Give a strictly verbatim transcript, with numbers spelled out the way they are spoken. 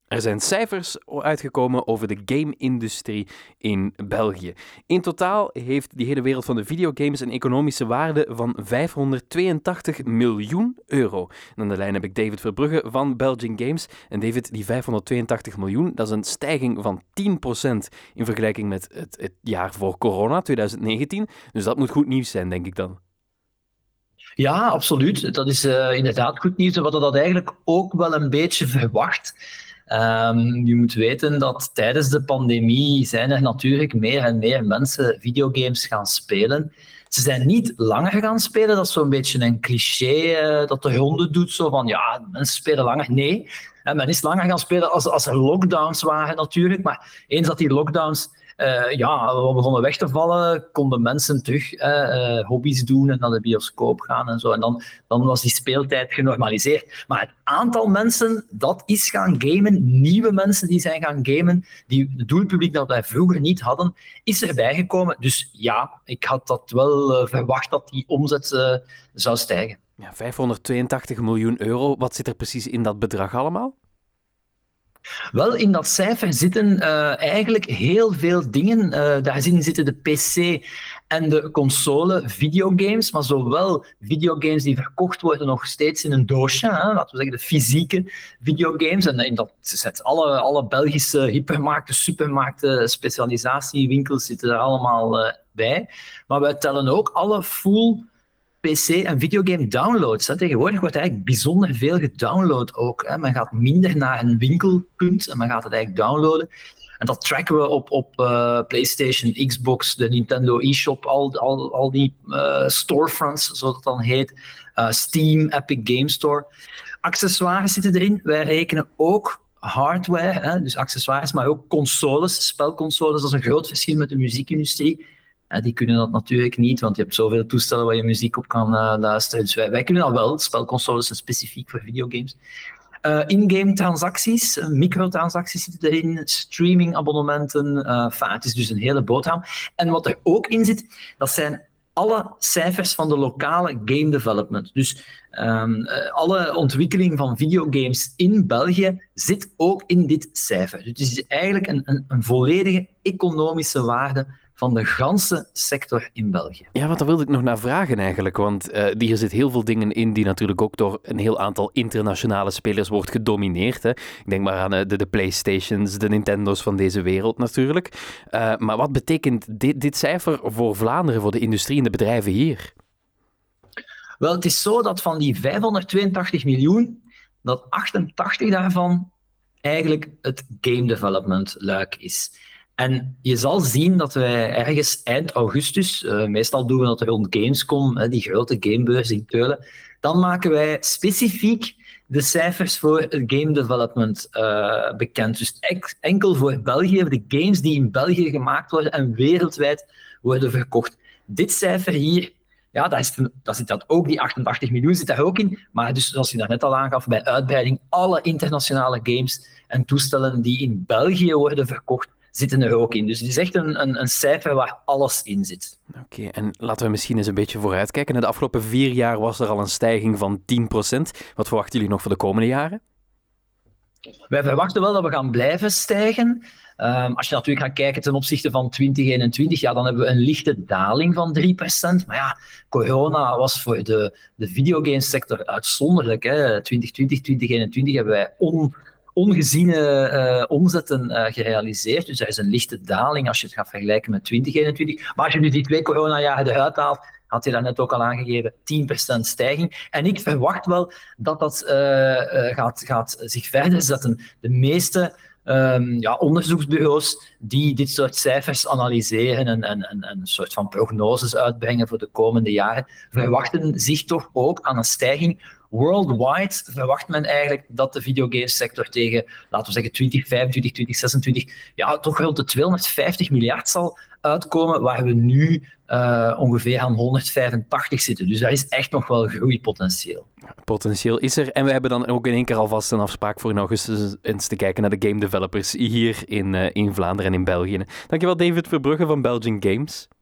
Er zijn cijfers uitgekomen over de game-industrie in België. In totaal heeft die hele wereld van de videogames een economische waarde van vijfhonderdtweeëntachtig miljoen euro. En aan de lijn heb ik David Verbrugge van Belgian Games. En David, die vijfhonderdtweeëntachtig miljoen, dat is een stijging van tien procent in vergelijking met het, het jaar voor corona, twintig negentien. Dus dat moet goed nieuws zijn, denk ik dan. Ja, absoluut. Dat is uh, inderdaad goed nieuws. En we hadden dat eigenlijk ook wel een beetje verwacht. Um, je moet weten dat tijdens de pandemie zijn er natuurlijk meer en meer mensen videogames gaan spelen. Ze zijn niet langer gaan spelen, dat is zo'n beetje een cliché uh, dat de ronde doet, zo van ja, mensen spelen langer. Nee, en men is langer gaan spelen als, als er lockdowns waren natuurlijk, maar eens dat die lockdowns Uh, ja, we begonnen weg te vallen, konden mensen terug uh, uh, hobby's doen en naar de bioscoop gaan en zo. En dan, dan was die speeltijd genormaliseerd. Maar het aantal mensen dat is gaan gamen, nieuwe mensen die zijn gaan gamen, die het doelpubliek dat wij vroeger niet hadden, is erbij gekomen. Dus ja, ik had dat wel uh, verwacht dat die omzet uh, zou stijgen. Ja, vijfhonderdtweeëntachtig miljoen euro, wat zit er precies in dat bedrag allemaal? Wel, in dat cijfer zitten uh, eigenlijk heel veel dingen. Uh, daarin zitten de P C en de console videogames, maar zowel videogames die verkocht worden nog steeds in een doosje, hè, laten we zeggen de fysieke videogames. En in dat zit alle, alle Belgische hypermarkten, supermarkten, specialisatiewinkels zitten er allemaal uh, bij. Maar wij tellen ook alle full P C en videogame downloads. Hè. Tegenwoordig wordt eigenlijk bijzonder veel gedownload ook. Hè. Men gaat minder naar een winkelpunt en men gaat het eigenlijk downloaden. En dat tracken we op, op uh, PlayStation, Xbox, de Nintendo eShop, al, al, al die uh, storefronts, zoals het dan heet. Uh, Steam, Epic Game Store. Accessoires zitten erin. Wij rekenen ook hardware, hè, dus accessoires, maar ook consoles, spelconsoles. Dat is een groot verschil met de muziekindustrie. Uh, die kunnen dat natuurlijk niet, want je hebt zoveel toestellen waar je muziek op kan uh, luisteren. Dus wij, wij kunnen dat wel. Spelconsoles zijn specifiek voor videogames. Uh, in-game transacties, uh, microtransacties zitten erin, streaming-abonnementen. Uh, enfin, het is dus een hele boterham. En wat er ook in zit, dat zijn alle cijfers van de lokale game development. Dus um, uh, alle ontwikkeling van videogames in België zit ook in dit cijfer. Dus het is eigenlijk een, een, een volledige economische waarde van de ganse sector in België. Ja, want daar wilde ik nog naar vragen eigenlijk, want uh, hier zit heel veel dingen in die natuurlijk ook door een heel aantal internationale spelers wordt gedomineerd. Hè. Ik denk maar aan uh, de, de PlayStations, de Nintendo's van deze wereld natuurlijk. Uh, maar wat betekent dit, dit cijfer voor Vlaanderen, voor de industrie en de bedrijven hier? Wel, het is zo dat van die vijfhonderdtweeëntachtig miljoen, dat achtentachtig daarvan eigenlijk het game development luik is. En je zal zien dat wij ergens eind augustus, uh, meestal doen we dat rond Gamescom, hè, die grote gamebeurs in Keulen, dan maken wij specifiek de cijfers voor het game development uh, bekend. Dus enkel voor België, de games die in België gemaakt worden en wereldwijd worden verkocht. Dit cijfer hier, ja, daar, is, daar zit dat ook, die achtentachtig miljoen zit daar ook in. Maar dus, zoals je daarnet al aangaf, bij uitbreiding, alle internationale games en toestellen die in België worden verkocht, zitten er ook in. Dus het is echt een, een, een cijfer waar alles in zit. Oké, okay, en laten we misschien eens een beetje vooruitkijken. In de afgelopen vier jaar was er al een stijging van tien procent. Wat verwachten jullie nog voor de komende jaren? Wij verwachten wel dat we gaan blijven stijgen. Um, als je natuurlijk gaat kijken ten opzichte van twintig eenentwintig, ja, dan hebben we een lichte daling van drie procent. Maar ja, corona was voor de, de videogamesector uitzonderlijk. Hè. twintig twintig, twintig eenentwintig hebben wij on... ongeziene uh, omzetten uh, gerealiseerd. Dus er is een lichte daling als je het gaat vergelijken met twintig eenentwintig. Maar als je nu die twee coronajaren eruit haalt, had je daarnet ook al aangegeven, tien procent stijging. En ik verwacht wel dat dat uh, uh, gaat, gaat zich verder zetten. De meeste um, ja, onderzoeksbureaus die dit soort cijfers analyseren en, en, en, en een soort van prognoses uitbrengen voor de komende jaren, verwachten zich toch ook aan een stijging. Worldwide verwacht men eigenlijk dat de videogamesector tegen, laten we zeggen, twintig vijfentwintig, twintig zesentwintig, ja, toch rond de tweehonderdvijftig miljard zal uitkomen, waar we nu uh, ongeveer aan honderdvijfentachtig zitten. Dus daar is echt nog wel groeipotentieel. Potentieel is er. En we hebben dan ook in één keer alvast een afspraak voor in augustus eens te kijken naar de game developers hier in, uh, in Vlaanderen en in België. Dankjewel David Verbrugge van Belgian Games.